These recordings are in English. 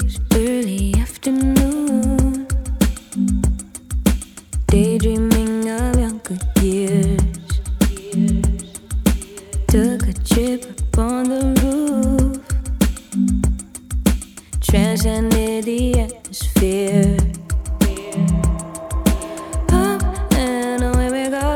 early afternoon, daydreaming of younger years. Took a trip upon the roof, transcended the atmosphere. Up and away we go.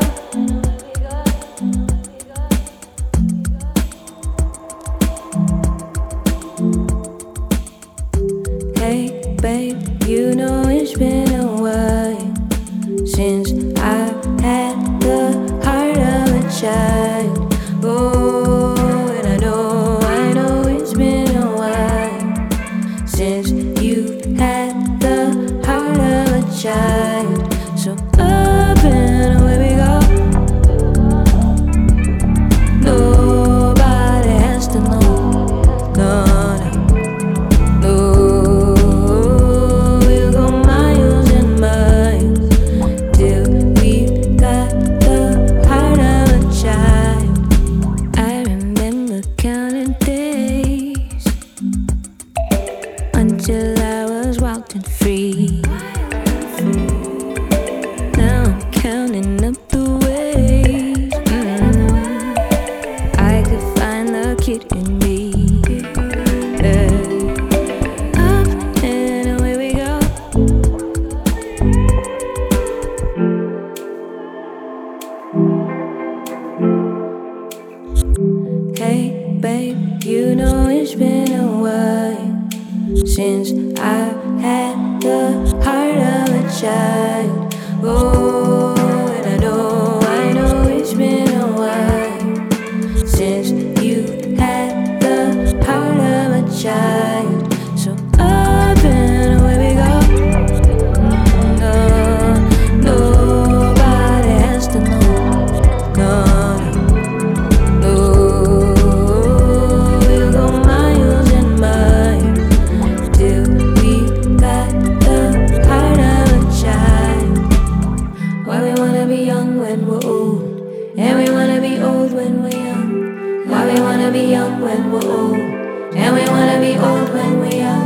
Hey babe, you know it's been a while since I've had the heart of a child. Oh, and I know it's been a while since you've had the heart of a child. So up and away we go. Nobody has to know. No, no, we'll go miles and miles till we've got the heart of a child. I remember counting days until I was wild and free. Now I'm counting up the ways I could find the kid in me. Up and away we go. Hey babe, you know it's been a while since I've had the heart of a child. Oh, and I know it's been a while since you had the heart of a child. So up and away we go. No, nobody has to know. No, no, we'll go miles and miles till we got the heart of a child. Why we wanna be young when we're old, and we wanna be old when we're young. Why we wanna be young when we're old, and we wanna be old when we're young.